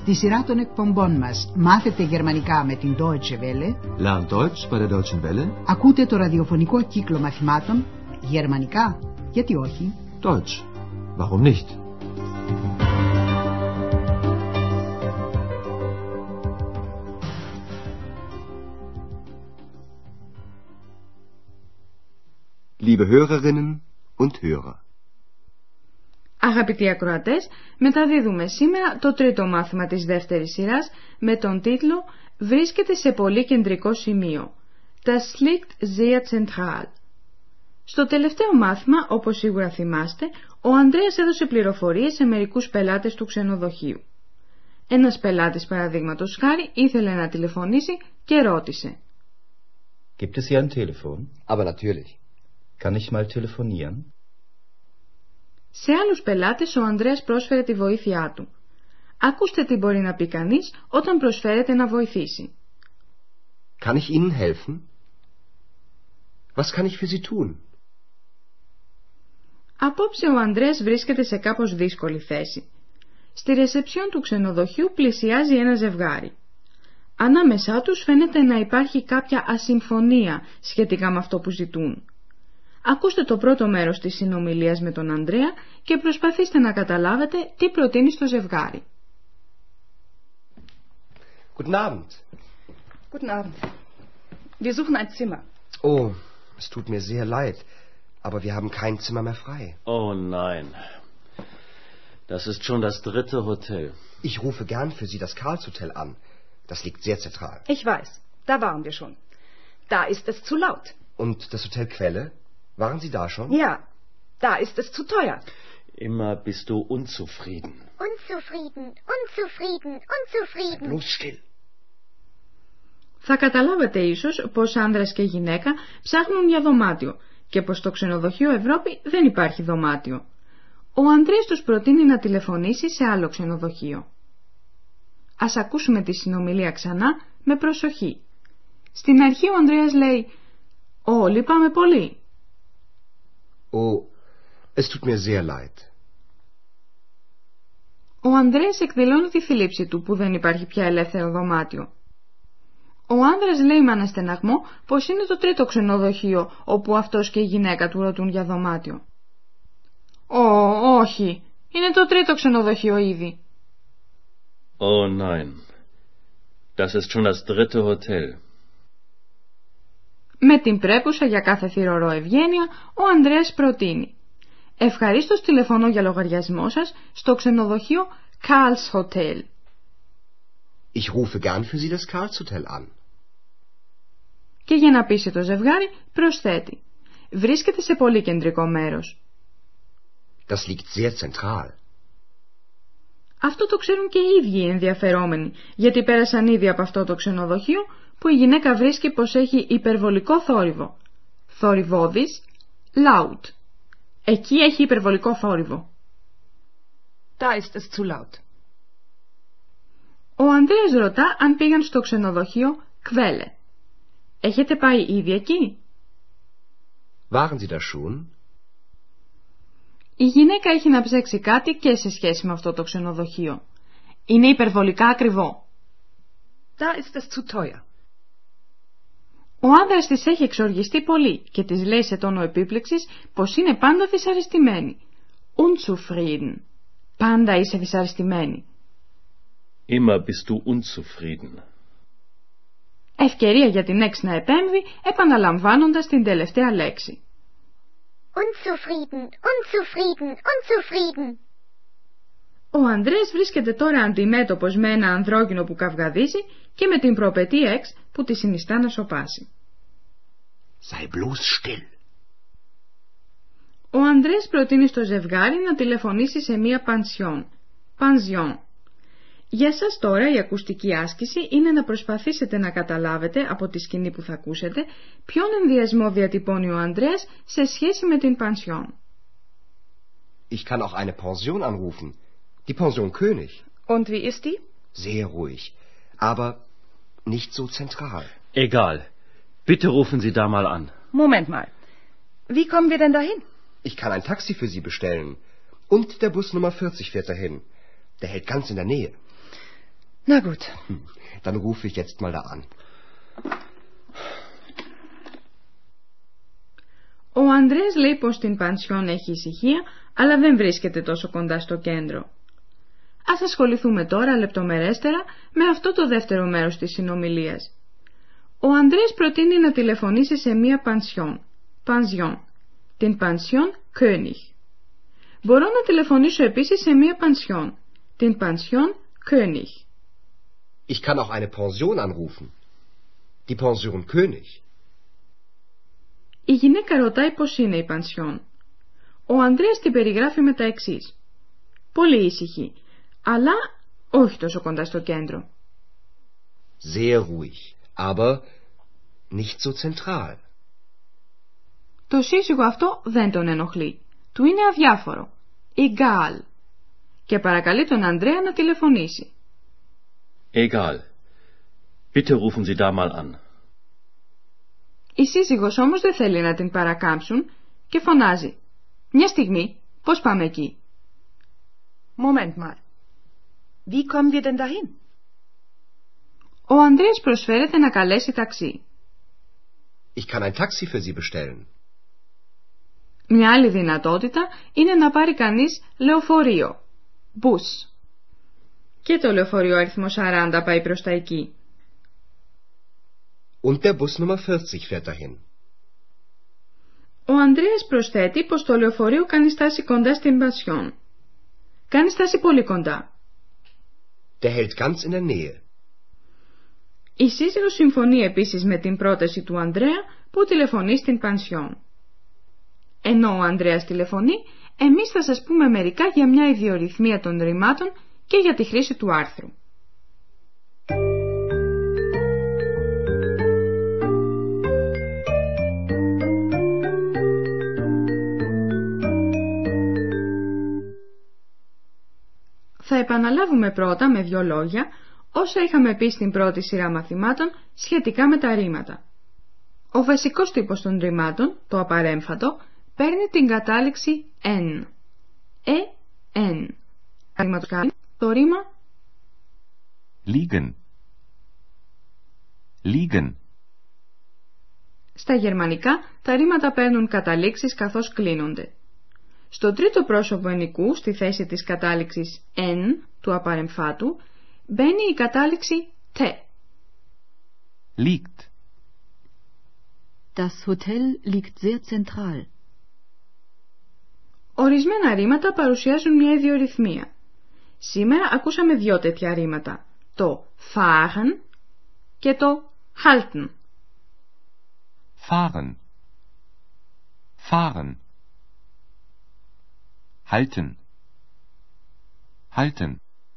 Στη σειρά των εκπομπών μας «Μάθετε γερμανικά» με την Deutsche Welle. Lern Deutsch bei der Deutschen Welle. Ακούτε το ραδιοφωνικό κύκλο μαθημάτων «Γερμανικά, γιατί όχι?» Deutsch, warum nicht? Liebe Hörerinnen und Hörer. Αγαπητοί ακροατές, μεταδίδουμε σήμερα το τρίτο μάθημα της δεύτερης σειράς με τον τίτλο «Βρίσκεται σε πολύ κεντρικό σημείο». Das liegt sehr zentral. Στο τελευταίο μάθημα, όπως σίγουρα θυμάστε, ο Ανδρέας έδωσε πληροφορίες σε μερικούς πελάτες του ξενοδοχείου. Ένας πελάτης, παραδείγματος χάρη, ήθελε να τηλεφωνήσει και ρώτησε. Gibt es hier ein Telefon? Aber natürlich. Kann ich mal telefonieren? Σε άλλους πελάτες ο Ανδρέας πρόσφερε τη βοήθειά του. Ακούστε τι μπορεί να πει κανείς όταν προσφέρεται να βοηθήσει. Kann ich Ihnen helfen? Was kann ich für Sie tun? Απόψε ο Ανδρέας βρίσκεται σε κάπως δύσκολη θέση. Στη ρεσεψιόν του ξενοδοχείου πλησιάζει ένα ζευγάρι. Ανάμεσά τους φαίνεται να υπάρχει κάποια ασυμφωνία σχετικά με αυτό που ζητούν. Ακούστε το πρώτο μέρος της συνομιλίας με τον Ανδρέα και προσπαθήστε να καταλάβετε τι προτείνει στο ζευγάρι. Guten Abend. Guten Abend. Wir suchen ein Zimmer. Oh, es tut mir sehr leid, aber wir haben kein Zimmer mehr frei. Oh nein. Das ist schon das dritte Hotel. Ich rufe gern für Sie das Karls-Hotel an. Das liegt sehr zentral. Ich weiß, da waren wir schon. Da ist es zu laut. Und das Hotel Quelle? Waren Sie da schon? Ja, da ist es zu teuer. Immer bist du unzufrieden. Unzufrieden, unzufrieden, unzufrieden. Bloß still. Θα καταλάβετε ίσως πως άνδρας και γυναίκα ψάχνουν για δωμάτιο και πως στο ξενοδοχείο Ευρώπη δεν υπάρχει δωμάτιο. Ο Ανδρέας τους προτείνει να τηλεφωνήσει σε άλλο ξενοδοχείο. Ας ακούσουμε τη συνομιλία ξανά με προσοχή. Στην αρχή ο Ανδρέας λέει «Ω, λυπάμαι πολύ». Oh, es tut mir sehr leid. Ο Ανδρέας εκδηλώνει τη θλίψη του που δεν υπάρχει πια ελεύθερο δωμάτιο. Ο άνδρας λέει με αναστεναγμό πως είναι το τρίτο ξενοδοχείο όπου αυτός και η γυναίκα του ρωτούν για δωμάτιο. Όχι, είναι το τρίτο ξενοδοχείο ήδη. Oh nein. Das ist schon das dritte Hotel. Με την πρέπουσα για κάθε θηρορό ευγένεια, ο Ανδρέας προτείνει «Ευχαρίστως τηλεφωνώ για λογαριασμό σας στο ξενοδοχείο Karls Hotel». Ich rufe gern für Sie das Karls-Hotel an. Και για να πείσει το ζευγάρι προσθέτει «Βρίσκεται σε πολύ κεντρικό μέρος». Das liegt sehr zentral. Αυτό το ξέρουν και οι ίδιοι οι ενδιαφερόμενοι, γιατί πέρασαν ήδη από αυτό το ξενοδοχείο που η γυναίκα βρίσκει πως έχει υπερβολικό θόρυβο. Θορυβώδης, laut. Εκεί έχει υπερβολικό θόρυβο. Da ist es zu laut. Ο Ανδρέας ρωτά αν πήγαν στο ξενοδοχείο Quelle. Έχετε πάει ήδη εκεί? Waren Sie da schon? Η γυναίκα έχει να ψάξει κάτι και σε σχέση με αυτό το ξενοδοχείο. Είναι υπερβολικά ακριβό. Da ist es zu teuer. Ο άνδρας της έχει εξοργιστεί πολύ και της λέει σε τόνο επίπληξης πως είναι πάντα δυσαρεστημένη. Unzufrieden. Πάντα είσαι δυσαρεστημένη. Immer bist du unzufrieden. Ευκαιρία για την Εξ να επέμβει επαναλαμβάνοντας την τελευταία λέξη. Unzufrieden, unzufrieden, unzufrieden. Ο Ανδρέας βρίσκεται τώρα αντιμέτωπος με ένα ανδρόγυνο που καυγαδίζει και με την προπετή Εξ που τη συνιστά να σωπάσει. Sei bloß still. Ο Ανδρέας προτείνει στο ζευγάρι να τηλεφωνήσει σε μία πανσιόν. Για σας τώρα η ακουστική άσκηση είναι να προσπαθήσετε να καταλάβετε από τη σκηνή που θα ακούσετε ποιον ενδιασμό διατυπώνει ο Ανδρέας σε σχέση με την πανσιόν. Ich kann auch eine Pension anrufen. Die Pension König. Und wie ist die? Sehr ruhig, aber nicht so zentral. Egal. Bitte rufen Sie da mal an. Moment mal. Wie kommen wir denn dahin? Ich kann ein Taxi für Sie bestellen. Und der Bus Nummer 40 fährt dahin. Der hält ganz in der Nähe. Na gut. Dann rufe ich jetzt mal da an. Ο Ανδρέας λέει πως στην πανσιόν έχει ησυχία, αλλά δεν βρίσκεται τόσο κοντά στο κέντρο. Ας ασχοληθούμε τώρα λεπτομερέστερα με αυτό το δεύτερο μέρος της συνομιλίας. Ο Ανδρέας προτείνει να τηλεφωνήσει σε μία πανσιόν, την πανσιόν König. Μπορώ να τηλεφωνήσω επίσης σε μία πανσιόν, την πανσιόν König. Ich kann auch eine Pension anrufen. Die Pension König. Η γυναίκα ρωτάει πως είναι η πανσιόν. Ο Ανδρέας την περιγράφει με τα εξής. Πολύ ήσυχη, αλλά όχι τόσο κοντά στο κέντρο. Sehr ruhig, aber nicht so zentral. Το σύζυγο αυτό δεν τον ενοχλεί. Του είναι αδιάφορο. Egal. Και παρακαλεί τον Ανδρέα να τηλεφωνήσει. Egal. Bitte rufen Sie da mal an. Η σύζυγος όμως δεν θέλει να την παρακάμψουν και φωνάζει. Μια στιγμή, πώς πάμε εκεί? Moment mal. Wie kommen wir denn dahin? Ο Ανδρέας προσφέρεται να καλέσει ταξί. Ich kann ein Taxi für Sie bestellen. Μια άλλη δυνατότητα είναι να πάρει κανείς λεωφορείο. Bus. Και το λεωφορείο αριθμό 40 πάει προς τα εκεί. Und der Bus Nummer 40 fährt dahin. Ο Ανδρέας προσθέτει πως το λεωφορείο κάνει στάση κοντά στην πανσιόν. Κάνει στάση πολύ κοντά. Der hält ganz in der Nähe. Η σύζυγος συμφωνεί επίσης με την πρόταση του Ανδρέα που τηλεφωνεί στην πανσιόν. Ενώ ο Ανδρέας τηλεφωνεί, εμείς θα σας πούμε μερικά για μια ιδιορυθμία των ρημάτων και για τη χρήση του άρθρου. Θα επαναλάβουμε πρώτα με 2 λόγια όσα είχαμε πει στην πρώτη σειρά μαθημάτων σχετικά με τα ρήματα. Ο βασικός τύπος των ρημάτων, το απαρέμφατο, παίρνει την κατάληξη N. N. Το ρήμα Liegen. Liegen. Στα γερμανικά τα ρήματα παίρνουν καταλήξεις καθώς κλείνονται. Στο τρίτο πρόσωπο ενικού, στη θέση της κατάληξης N, του απαρεμφάτου, μπαίνει η κατάληξη T. Liegt. Das Hotel liegt sehr zentral. Ορισμένα ρήματα παρουσιάζουν μια ιδιορυθμία. Σήμερα ακούσαμε 2 τέτοια ρήματα, το fahren και το halten. Fahren. Fahren. Halten. Halten.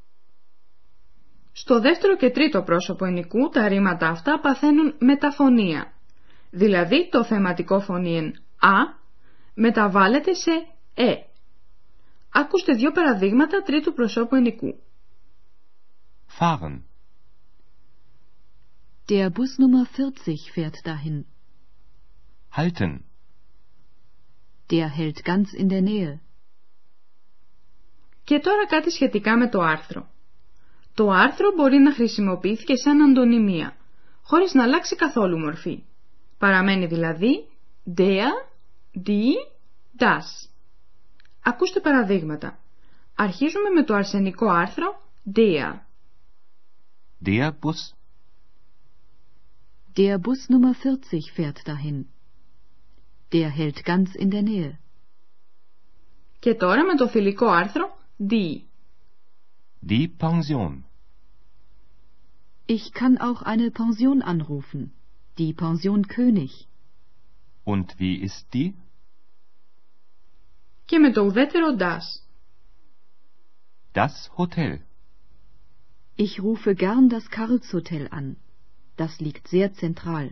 Στο δεύτερο και τρίτο πρόσωπο ενικού τα ρήματα αυτά παθαίνουν μεταφωνία. Δηλαδή το θεματικό φωνήεν α μεταβάλλεται σε ε. Ακούστε 2 παραδείγματα τρίτου προσώπου ενικού. Fahren. Der Bus Nummer 40 fährt dahin. Halten. Der hält ganz in der Nähe. Και τώρα κάτι σχετικά με το άρθρο. Το άρθρο μπορεί να χρησιμοποιήθηκε σαν αντωνυμία, χωρίς να αλλάξει καθόλου μορφή. Παραμένει δηλαδή der, die, das. Ακούστε παραδείγματα. Αρχίζουμε με το αρσενικό άρθρο der. Der Bus. Der Bus Nummer 40 fährt dahin. Der hält ganz in der Nähe. Και τώρα με το θηλυκό άρθρο die. Die Pension. Ich kann auch eine Pension anrufen. Die Pension König. Und wie ist die? Και με το ουδέτερο das. Das Hotel. Ich rufe gern das Karlshotel an. Das liegt sehr zentral.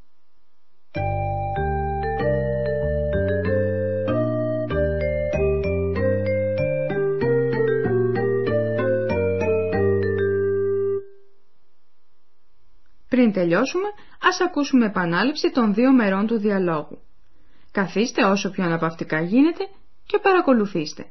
Πριν τελειώσουμε, ας ακούσουμε επανάληψη των 2 μερών του διαλόγου. Καθίστε όσο πιο αναπαυτικά γίνεται και παρακολουθήστε.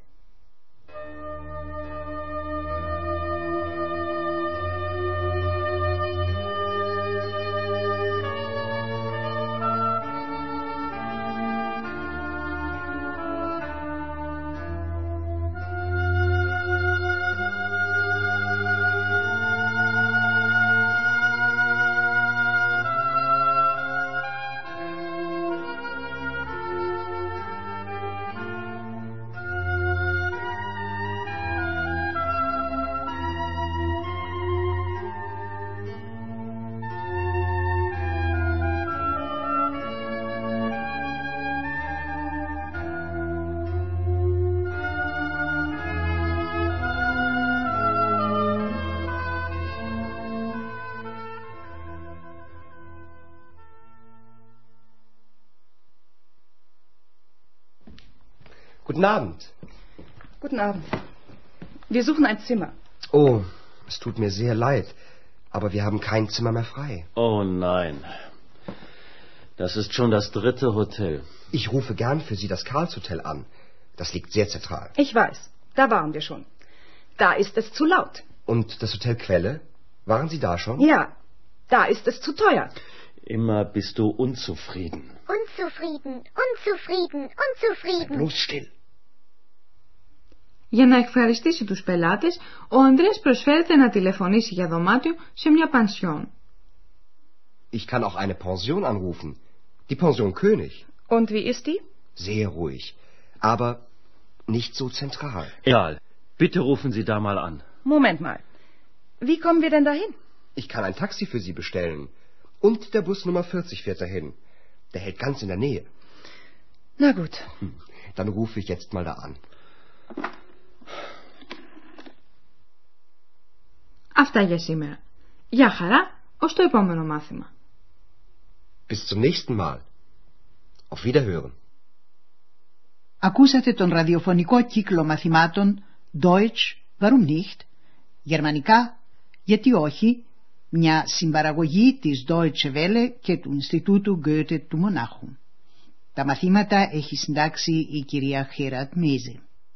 Guten Abend. Guten Abend. Wir suchen ein Zimmer. Oh, es tut mir sehr leid, aber wir haben kein Zimmer mehr frei. Oh nein. Das ist schon das 3. Hotel. Ich rufe gern für Sie das Karls-Hotel an. Das liegt sehr zentral. Ich weiß, da waren wir schon. Da ist es zu laut. Und das Hotel Quelle? Waren Sie da schon? Ja, da ist es zu teuer. Immer bist du unzufrieden. Unzufrieden, unzufrieden, unzufrieden. Bloß still. Για να ευχαριστήσει τους πελάτες, ο Ανδρέας προσφέρεται να τηλεφωνήσει για δωμάτιο σε μια πανσιόν. Ich kann auch eine Pension anrufen. Die Pension König. Und wie ist die? Sehr ruhig. Aber nicht so zentral. Egal. Bitte rufen Sie da mal an. Moment mal. Wie kommen wir denn dahin? Ich kann ein Taxi für Sie bestellen. Und der Bus Nummer 40 fährt dahin. Der hält ganz in der Nähe. Na gut. Dann rufe ich jetzt mal da an. Αυτά για σήμερα. Γεια χαρά, ως το επόμενο μάθημα. Bis zum nächsten Mal. Auf Wiederhören. Ακούσατε τον ραδιοφωνικό κύκλο μαθημάτων Deutsch, warum nicht? Γερμανικά, γιατί όχι? Μια συμπαραγωγή της Deutsche Welle και του Ινστιτούτου Goethe του Μονάχου. Τα μαθήματα έχει συντάξει η κυρία Χέρατ Μέζε.